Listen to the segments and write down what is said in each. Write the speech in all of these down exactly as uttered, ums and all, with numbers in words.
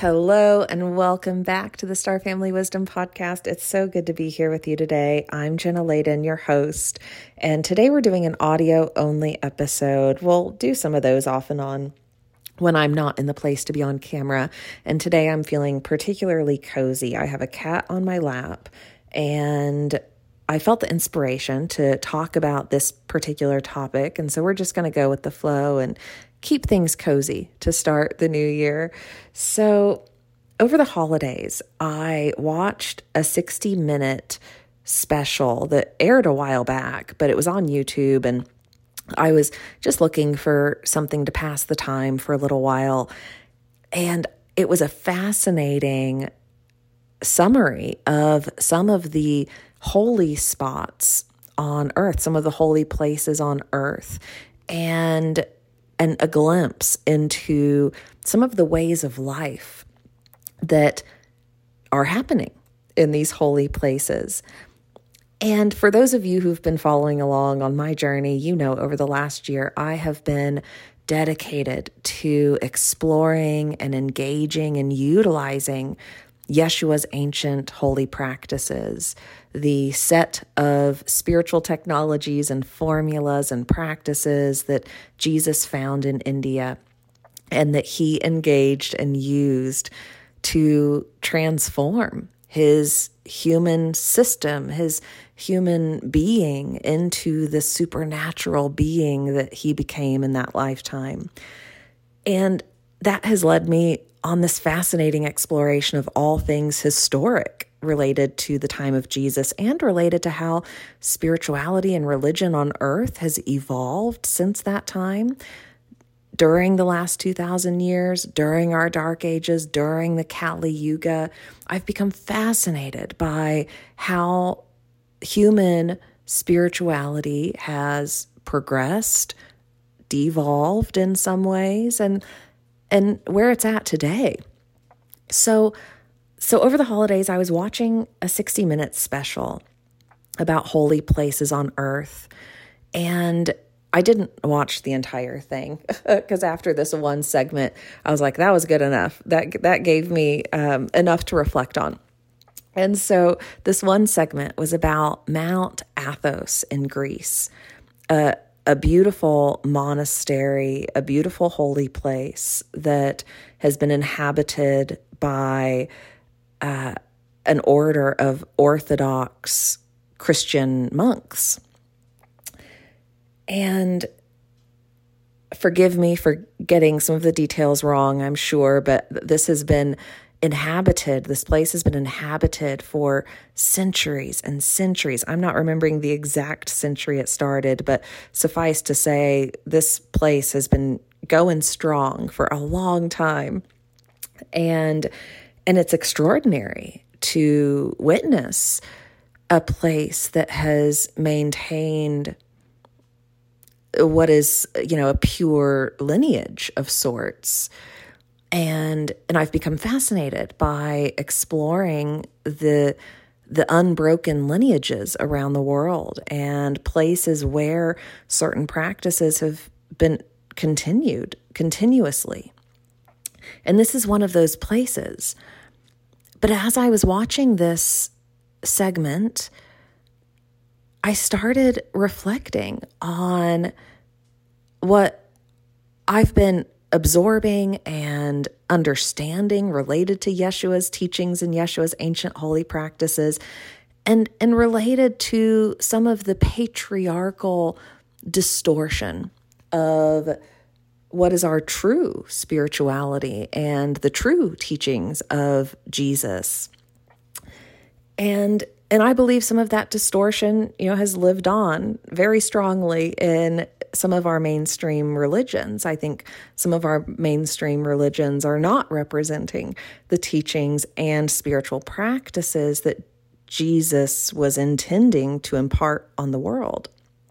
Hello and welcome back to the Star Family Wisdom Podcast. It's so good to be here with you today. I'm Jenna Layden, your host, and today we're doing an audio-only episode. We'll do some of those off and on when I'm not in the place to be on camera, and today I'm feeling particularly cozy. I have a cat on my lap, and I felt the inspiration to talk about this particular topic, and so we're just going to go with the flow and keep things cozy to start the new year. So over the holidays, I watched a sixty minute special that aired a while back, but it was on YouTube, and I was just looking for something to pass the time for a little while. And it was a fascinating summary of some of the holy spots on earth, some of the holy places on earth, and and a glimpse into some of the ways of life that are happening in these holy places. And for those of you who've been following along on my journey, you know, over the last year, I have been dedicated to exploring and engaging and utilizing Yeshua's ancient holy practices, the set of spiritual technologies and formulas and practices that Jesus found in India and that he engaged and used to transform his human system, his human being into the supernatural being that he became in that lifetime. And that has led me on this fascinating exploration of all things historic related to the time of Jesus and related to how spirituality and religion on earth has evolved since that time. During the last two thousand years, during our dark ages, during the Kali Yuga, I've become fascinated by how human spirituality has progressed, devolved in some ways, and and where it's at today. So, so over the holidays, I was watching a sixty minute special about holy places on earth, and I didn't watch the entire thing because after this one segment, I was like, that was good enough. That that gave me um, enough to reflect on. And so this one segment was about Mount Athos in Greece, uh, a beautiful monastery, a beautiful holy place that has been inhabited by uh, an order of Orthodox Christian monks. And forgive me for getting some of the details wrong, I'm sure, but this has been inhabited, this place has been inhabited for centuries and centuries. I'm not remembering the exact century it started, but suffice to say, this place has been going strong for a long time. And, and it's extraordinary to witness a place that has maintained what is, you know, a pure lineage of sorts. And and I've become fascinated by exploring the the unbroken lineages around the world and places where certain practices have been continued continuously. And this is one of those places. But as I was watching this segment, I started reflecting on what I've been absorbing and understanding related to Yeshua's teachings and Yeshua's ancient holy practices, and, and related to some of the patriarchal distortion of what is our true spirituality and the true teachings of Jesus. And And I believe some of that distortion, you know, has lived on very strongly in some of our mainstream religions. I think some of our mainstream religions are not representing the teachings and spiritual practices that Jesus was intending to impart on the world.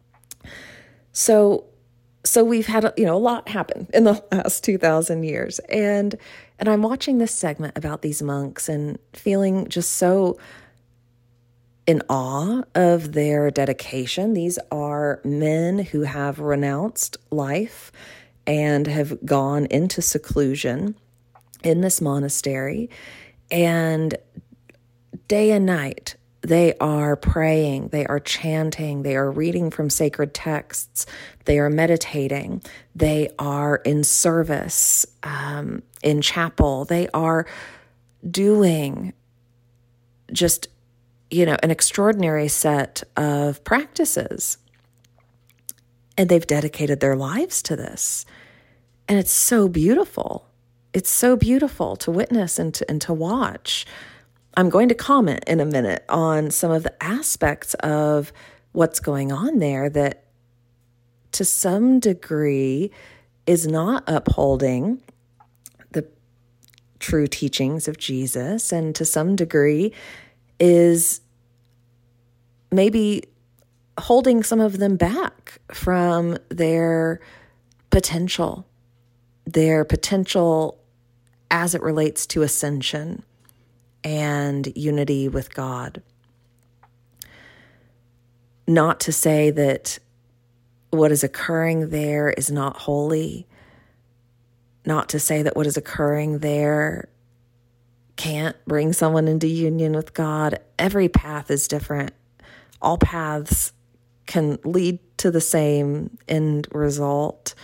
So, so we've had, you know, a lot happen in the last two thousand years. And, and I'm watching this segment about these monks and feeling just so in awe of their dedication. These are men who have renounced life and have gone into seclusion in this monastery, and day and night, they are praying, they are chanting, they are reading from sacred texts, they are meditating, they are in service, um, in chapel, they are doing just, you know, an extraordinary set of practices. And they've dedicated their lives to this. And it's so beautiful. It's so beautiful to witness and to, and to watch. I'm going to comment in a minute on some of the aspects of what's going on there that to some degree is not upholding the true teachings of Jesus, and to some degree is maybe holding some of them back from their potential, their potential as it relates to ascension and unity with God. Not to say that what is occurring there is not holy. Not to say that what is occurring there can't bring someone into union with God. Every path is different. All paths can lead to the same end result.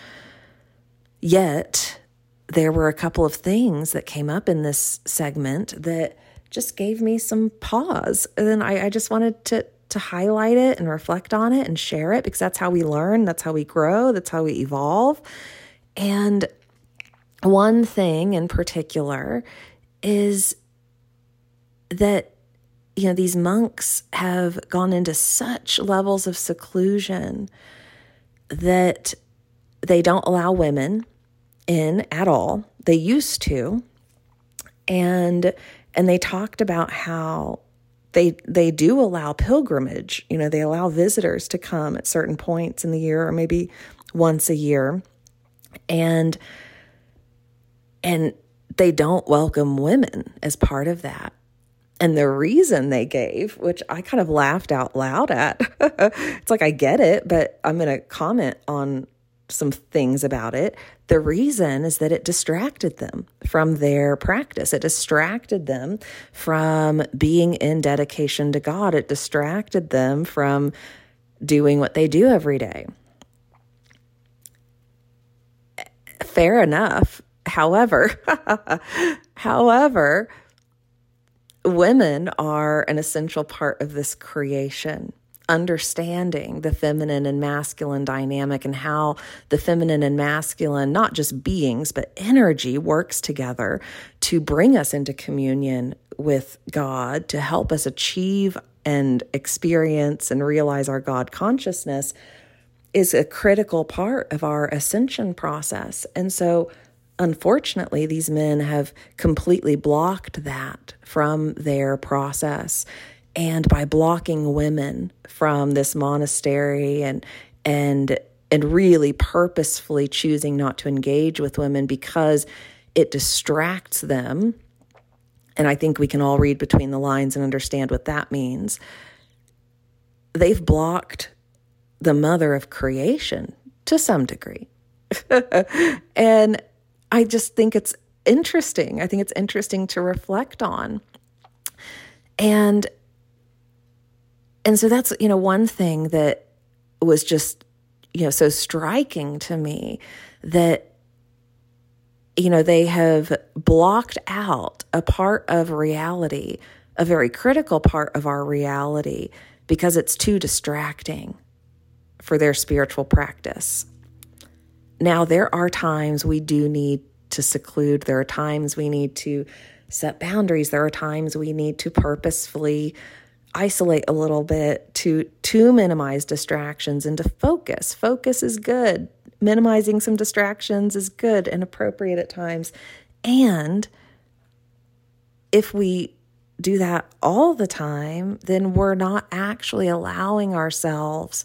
Yet, there were a couple of things that came up in this segment that just gave me some pause. And then I, I just wanted to, to highlight it and reflect on it and share it, because that's how we learn, that's how we grow, that's how we evolve. And one thing in particular is that, you know, these monks have gone into such levels of seclusion that they don't allow women in at all. They used to. And and they talked about how they they do allow pilgrimage. You know, they allow visitors to come at certain points in the year, or maybe once a year. And and they don't welcome women as part of that. And the reason they gave, which I kind of laughed out loud at, it's like, I get it, but I'm going to comment on some things about it. The reason is that it distracted them from their practice. It distracted them from being in dedication to God. It distracted them from doing what they do every day. Fair enough. However, however, women are an essential part of this creation. Understanding the feminine and masculine dynamic and how the feminine and masculine, not just beings, but energy works together to bring us into communion with God, to help us achieve and experience and realize our God consciousness, is a critical part of our ascension process. And so, unfortunately, these men have completely blocked that from their process. And by blocking women from this monastery and and and really purposefully choosing not to engage with women because it distracts them, and I think we can all read between the lines and understand what that means, they've blocked the mother of creation to some degree. And I just think it's interesting. I think it's interesting to reflect on. And And so that's, you know, one thing that was just, you know, so striking to me, that, you know, they have blocked out a part of reality, a very critical part of our reality, because it's too distracting for their spiritual practice. Now, there are times we do need to seclude. There are times we need to set boundaries. There are times we need to purposefully isolate a little bit to to minimize distractions and to focus. Focus is good. Minimizing some distractions is good and appropriate at times. And if we do that all the time, then we're not actually allowing ourselves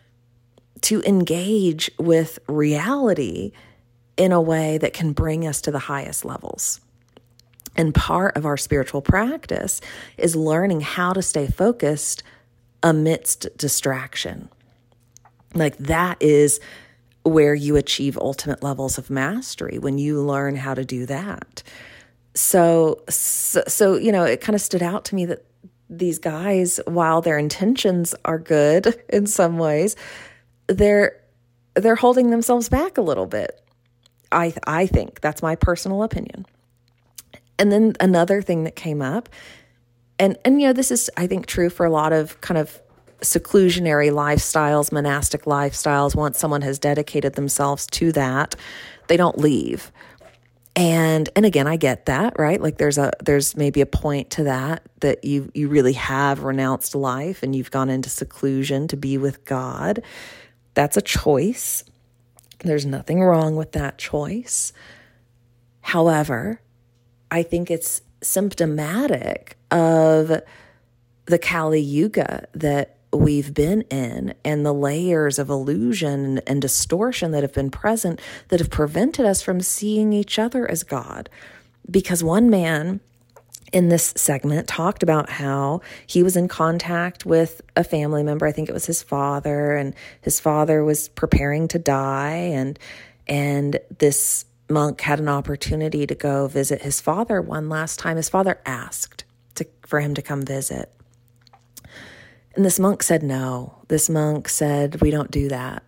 to engage with reality in a way that can bring us to the highest levels. And part of our spiritual practice is learning how to stay focused amidst distraction. Like, that is where you achieve ultimate levels of mastery, when you learn how to do that. So, so, so you know, it kind of stood out to me that these guys, while their intentions are good in some ways, they're they're holding themselves back a little bit. I I think that's my personal opinion. And then another thing that came up, and and you know, this is I think true for a lot of kind of seclusionary lifestyles, monastic lifestyles. Once someone has dedicated themselves to that, they don't leave. And and again, I get that, right? Like there's a there's maybe a point to that, that you you really have renounced life and you've gone into seclusion to be with God. That's a choice. There's nothing wrong with that choice. However, I think it's symptomatic of the Kali Yuga that we've been in and the layers of illusion and distortion that have been present that have prevented us from seeing each other as God. Because one man in this segment talked about how he was in contact with a family member. I think it was his father, and his father was preparing to die, and and this monk had an opportunity to go visit his father one last time. His father asked to, for him to come visit. And this monk said no. This monk said, we don't do that.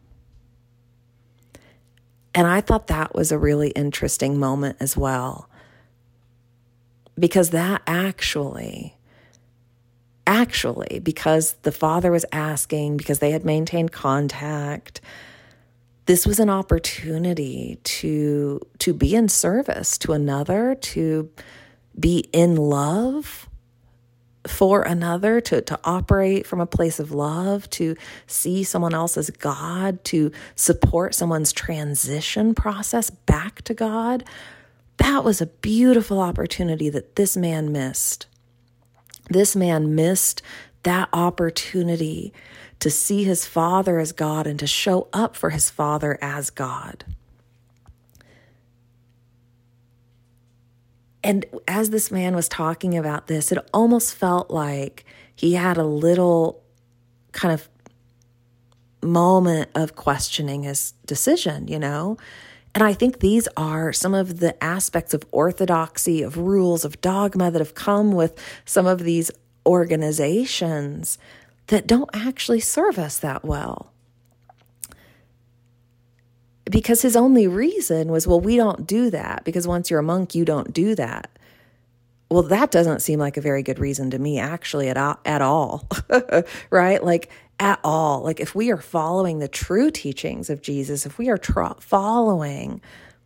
And I thought that was a really interesting moment as well. Because that actually, actually, because the father was asking, because they had maintained contact, this was an opportunity to, to be in service to another, to be in love for another, to, to operate from a place of love, to see someone else as God, to support someone's transition process back to God. That was a beautiful opportunity that this man missed. This man missed that opportunity to see his father as God and to show up for his father as God. And as this man was talking about this, it almost felt like he had a little kind of moment of questioning his decision, you know? And I think these are some of the aspects of orthodoxy, of rules, of dogma that have come with some of these organizations that don't actually serve us that well. Because his only reason was, well, we don't do that, because once you're a monk, you don't do that. Well, that doesn't seem like a very good reason to me, actually, at all, at all. Right? Like, at all. Like, if we are following the true teachings of Jesus, if we are tra- following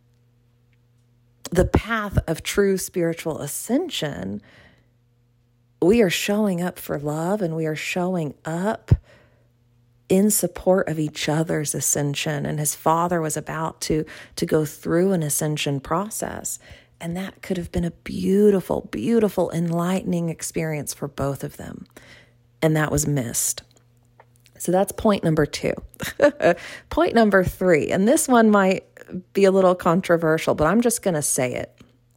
the path of true spiritual ascension, we are showing up for love, and we are showing up in support of each other's ascension. And his father was about to, to go through an ascension process. And that could have been a beautiful, beautiful, enlightening experience for both of them. And that was missed. So that's point number two. Point number three, and this one might be a little controversial, but I'm just going to say it.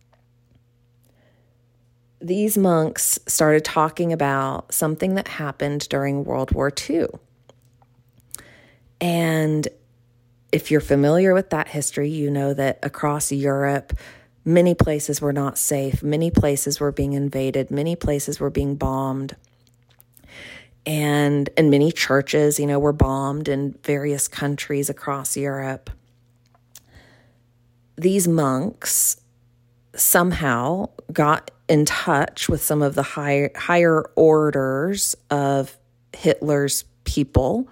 These monks started talking about something that happened during World War Two. And if you're familiar with that history, you know that across Europe, many places were not safe. Many places were being invaded. Many places were being bombed. And, and many churches, you know, were bombed in various countries across Europe. These monks somehow got in touch with some of the high, higher orders of Hitler's people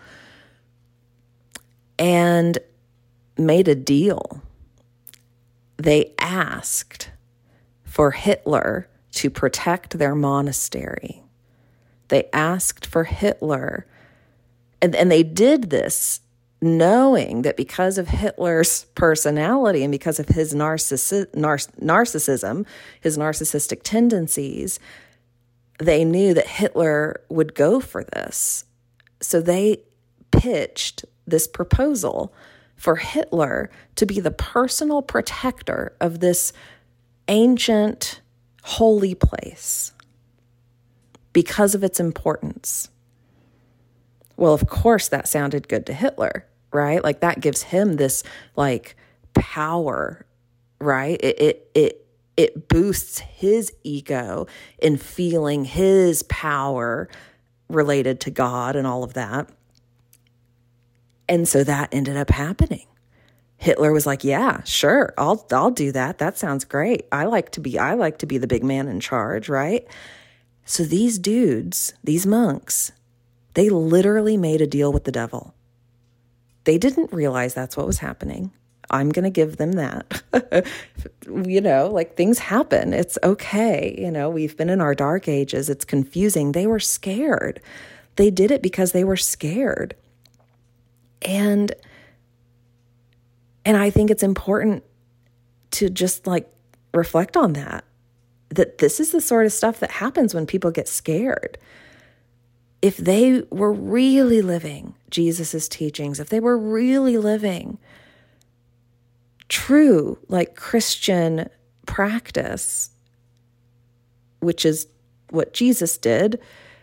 and made a deal. They asked for Hitler to protect their monastery. They asked for Hitler, and, and they did this knowing that because of Hitler's personality and because of his narcissi- nar- narcissism, his narcissistic tendencies, they knew that Hitler would go for this. So they pitched this proposal for Hitler to be the personal protector of this ancient holy place because of its importance. Well, of course, that sounded good to Hitler, right? Like that gives him this like power, right? It it it it boosts his ego in feeling his power related to God and all of that. And so that ended up happening. Hitler was like, yeah, sure, I'll I'll do that. That sounds great. I like to be I like to be the big man in charge, right? So these dudes, these monks, they literally made a deal with the devil. They didn't realize that's what was happening. I'm going to give them that. You know, like things happen. It's okay. You know, we've been in our dark ages. It's confusing. They were scared. They did it because they were scared. And, and I think it's important to just like reflect on that, that this is the sort of stuff that happens when people get scared. If they were really living Jesus's teachings, if they were really living true, like Christian practice, which is what Jesus did,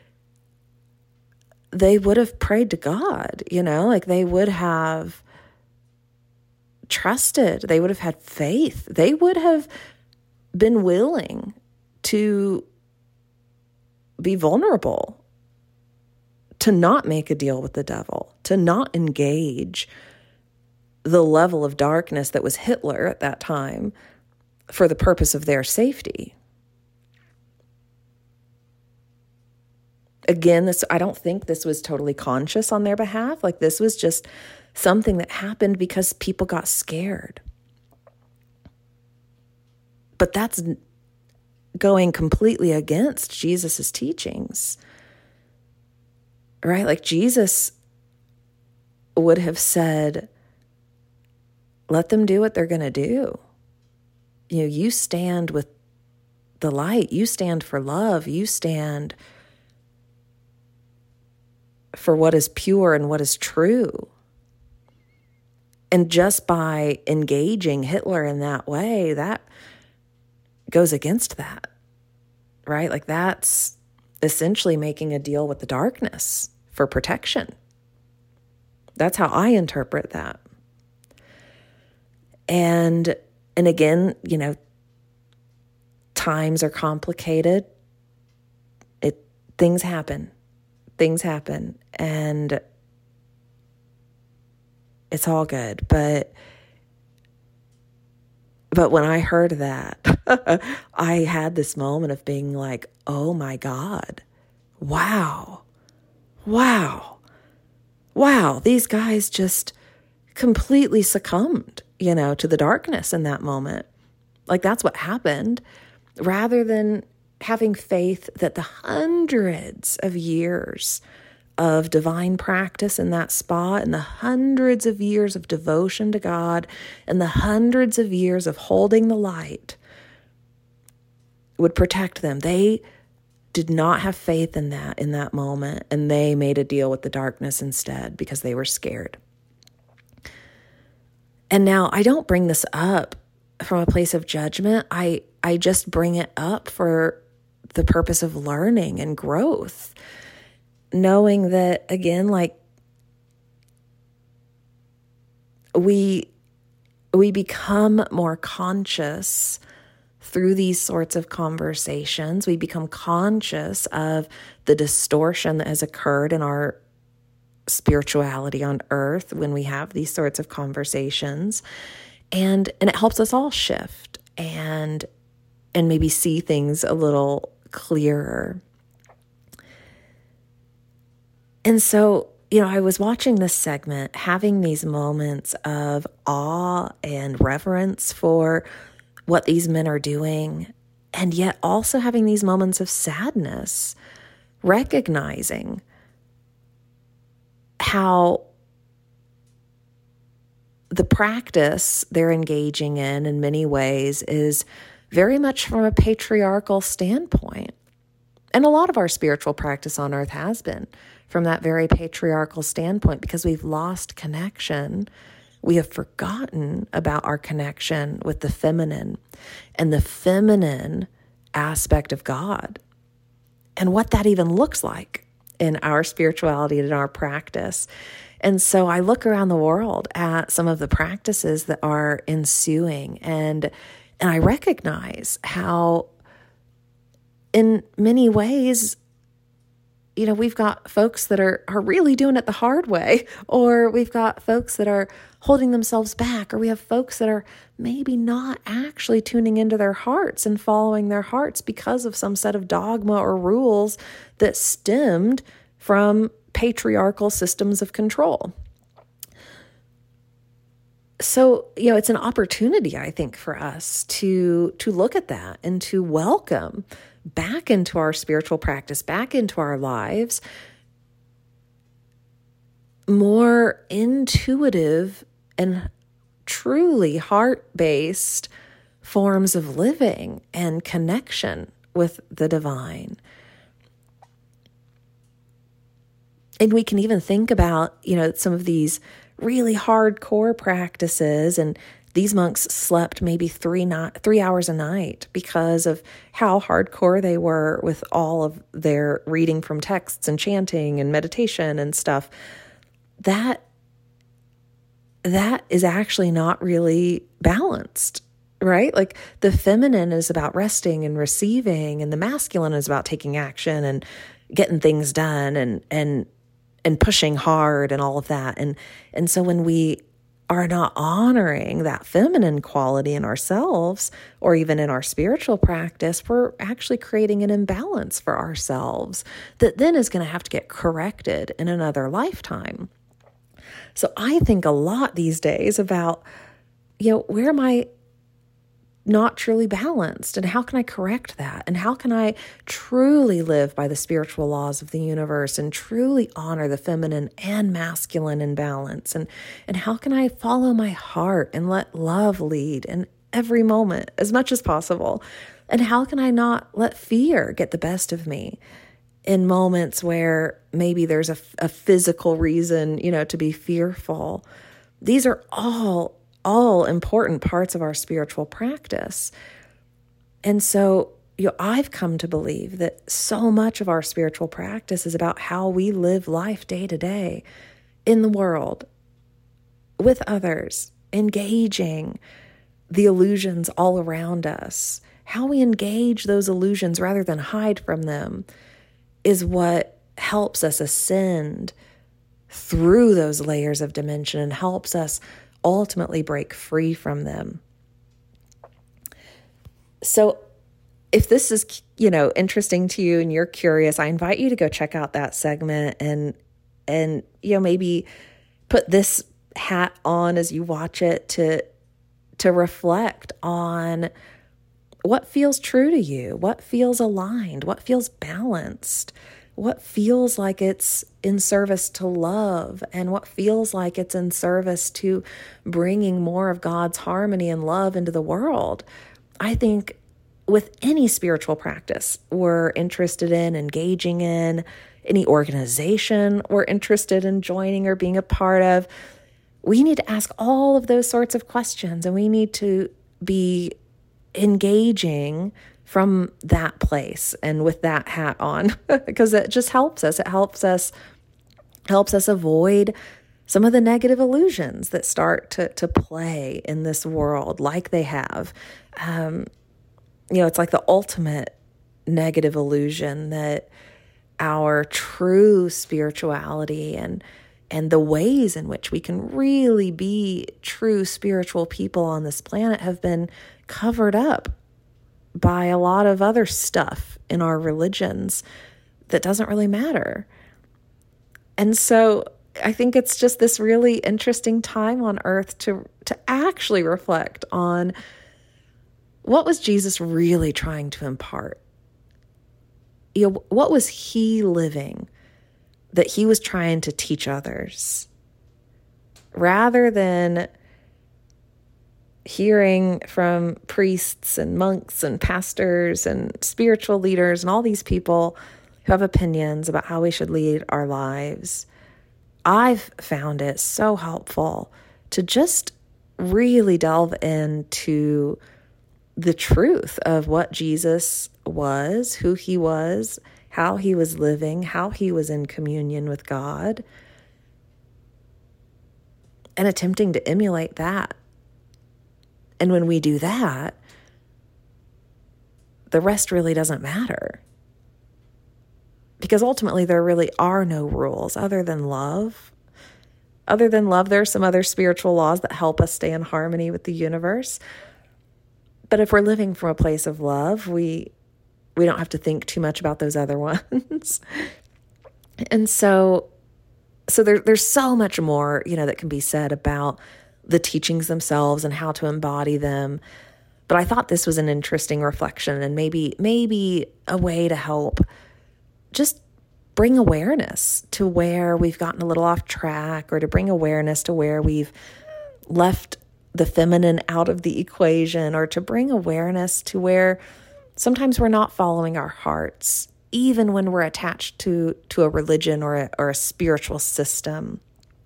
they would have prayed to God, you know, like they would have trusted, they would have had faith, they would have been willing to be vulnerable, to not make a deal with the devil, to not engage the level of darkness that was Hitler at that time for the purpose of their safety. Again, this I don't think this was totally conscious on their behalf. Like this was just something that happened because people got scared. But that's going completely against Jesus's teachings, right? Like Jesus would have said, let them do what they're going to do. You know, you stand with the light. You stand for love. You stand for what is pure and what is true. And just by engaging Hitler in that way, that goes against that, right? Like that's essentially making a deal with the darkness for protection. That's how I interpret that. And, and again, you know, times are complicated. It, things happen, things happen, and it's all good. But, but when I heard that, I had this moment of being like, oh my God, wow, wow, wow. These guys just completely succumbed, you know, to the darkness in that moment. Like that's what happened, rather than having faith that the hundreds of years of divine practice in that spot and the hundreds of years of devotion to God and the hundreds of years of holding the light would protect them. They did not have faith in that in that moment, and they made a deal with the darkness instead because they were scared. And now I don't bring this up from a place of judgment. I, I just bring it up for the purpose of learning and growth, knowing that, again, like we, we become more conscious through these sorts of conversations. We become conscious of the distortion that has occurred in our spirituality on earth when we have these sorts of conversations, and and it helps us all shift and and maybe see things a little clearer. And so, you know, I was watching this segment, having these moments of awe and reverence for what these men are doing, and yet also having these moments of sadness, recognizing how the practice they're engaging in, in many ways, is very much from a patriarchal standpoint. And a lot of our spiritual practice on earth has been from that very patriarchal standpoint, because we've lost connection. We have forgotten about our connection with the feminine and the feminine aspect of God and what that even looks like in our spirituality and in our practice. And so I look around the world at some of the practices that are ensuing, and And I recognize how in many ways, you know, we've got folks that are, are really doing it the hard way, or we've got folks that are holding themselves back, or we have folks that are maybe not actually tuning into their hearts and following their hearts because of some set of dogma or rules that stemmed from patriarchal systems of control. So, you know, it's an opportunity, I think, for us to, to look at that and to welcome back into our spiritual practice, back into our lives, more intuitive and truly heart-based forms of living and connection with the divine. And we can even think about, you know, some of these really hardcore practices, and these monks slept maybe three not three hours a night because of how hardcore they were with all of their reading from texts and chanting and meditation and stuff. That that is actually not really balanced, right? Like the feminine is about resting and receiving, and the masculine is about taking action and getting things done and and and pushing hard and all of that. And and so when we are not honoring that feminine quality in ourselves or even in our spiritual practice, we're actually creating an imbalance for ourselves that then is going to have to get corrected in another lifetime. So I think a lot these days about, you know, where am I not truly balanced, and how can I correct that? And how can I truly live by the spiritual laws of the universe and truly honor the feminine and masculine in balance? And, and how can I follow my heart and let love lead in every moment as much as possible? And how can I not let fear get the best of me in moments where maybe there's a, a physical reason, you know, to be fearful? These are all all important parts of our spiritual practice. And so, you know, I've come to believe that so much of our spiritual practice is about how we live life day to day in the world, with others, engaging the illusions all around us. How we engage those illusions rather than hide from them is what helps us ascend through those layers of dimension and helps us ultimately break free from them. So if this is, you know, interesting to you and you're curious, I invite you to go check out that segment and, and, you know, maybe put this hat on as you watch it to, to reflect on what feels true to you, what feels aligned, what feels balanced, what feels like it's in service to love, and what feels like it's in service to bringing more of God's harmony and love into the world. I think with any spiritual practice we're interested in engaging in, any organization we're interested in joining or being a part of, we need to ask all of those sorts of questions, and we need to be engaging from that place and with that hat on, because it just helps us. It helps us helps us avoid some of the negative illusions that start to to play in this world like they have. Um, you know, it's like the ultimate negative illusion that our true spirituality and and the ways in which we can really be true spiritual people on this planet have been covered up by a lot of other stuff in our religions that doesn't really matter. And so I think it's just this really interesting time on earth to to actually reflect on what was Jesus really trying to impart? You know, what was he living that he was trying to teach others? Rather than hearing from priests and monks and pastors and spiritual leaders and all these people who have opinions about how we should lead our lives, I've found it so helpful to just really delve into the truth of what Jesus was, who he was, how he was living, how he was in communion with God, and attempting to emulate that. And when we do that, the rest really doesn't matter. Because ultimately, there really are no rules other than love. Other than love, there are some other spiritual laws that help us stay in harmony with the universe. But if we're living from a place of love, we we don't have to think too much about those other ones. And so, so there, there's so much more, you know, that can be said about the teachings themselves and how to embody them. But I thought this was an interesting reflection and maybe maybe a way to help just bring awareness to where we've gotten a little off track, or to bring awareness to where we've left the feminine out of the equation, or to bring awareness to where sometimes we're not following our hearts, even when we're attached to, to a religion or a, or a spiritual system.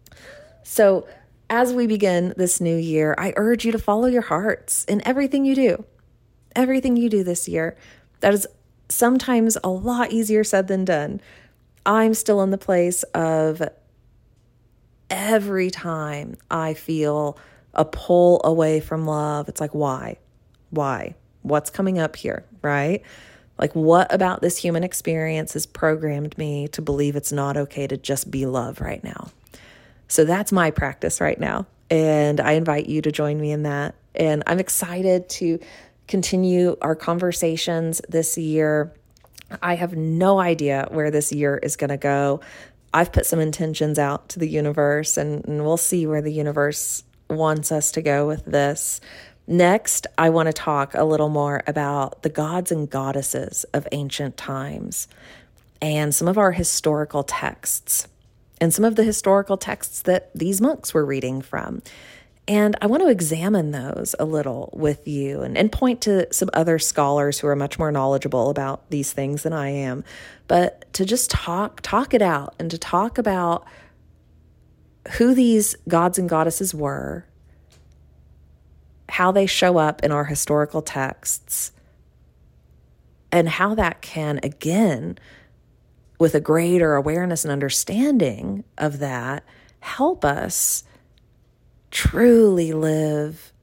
So as we begin this new year, I urge you to follow your hearts in everything you do. Everything you do this year. That is sometimes a lot easier said than done. I'm still in the place of every time I feel a pull away from love, it's like, why? Why? What's coming up here, right? Like, what about this human experience has programmed me to believe it's not okay to just be love right now? So that's my practice right now. And I invite you to join me in that. And I'm excited to continue our conversations this year. I have no idea where this year is going to go. I've put some intentions out to the universe, and, and we'll see where the universe wants us to go with this. Next, I want to talk a little more about the gods and goddesses of ancient times and some of our historical texts and some of the historical texts that these monks were reading from. And I want to examine those a little with you and, and point to some other scholars who are much more knowledgeable about these things than I am, but to just talk, talk it out and to talk about who these gods and goddesses were, how they show up in our historical texts, and how that can, again, with a greater awareness and understanding of that, help us truly live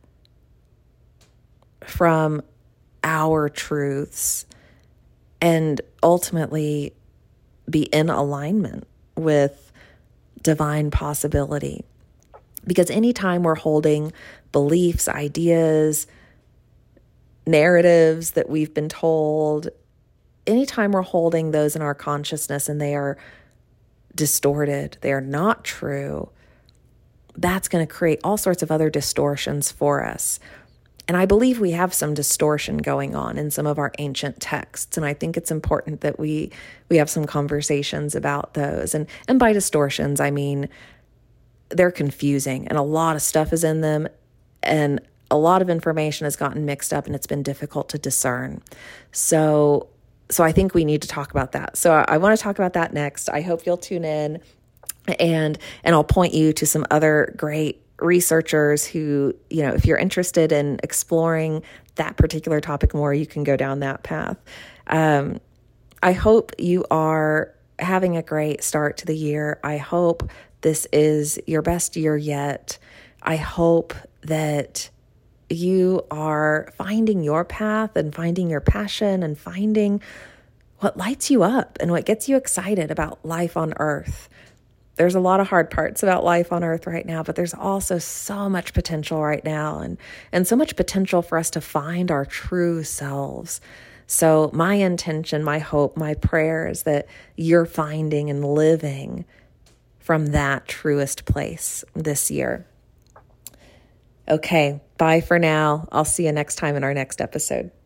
from our truths and ultimately be in alignment with divine possibility. Because anytime we're holding beliefs, ideas, narratives that we've been told, anytime we're holding those in our consciousness and they are distorted, they are not true, that's going to create all sorts of other distortions for us. And I believe we have some distortion going on in some of our ancient texts. And I think it's important that we we have some conversations about those. And, and by distortions, I mean, they're confusing and a lot of stuff is in them. And a lot of information has gotten mixed up and it's been difficult to discern. So, so I think we need to talk about that. So I, I want to talk about that next. I hope you'll tune in. And and I'll point you to some other great researchers who, you know, if you're interested in exploring that particular topic more, you can go down that path. Um, I hope you are having a great start to the year. I hope this is your best year yet. I hope that you are finding your path and finding your passion and finding what lights you up and what gets you excited about life on earth. There's a lot of hard parts about life on earth right now, but there's also so much potential right now and, and so much potential for us to find our true selves. So my intention, my hope, my prayer is that you're finding and living from that truest place this year. Okay, bye for now. I'll see you next time in our next episode.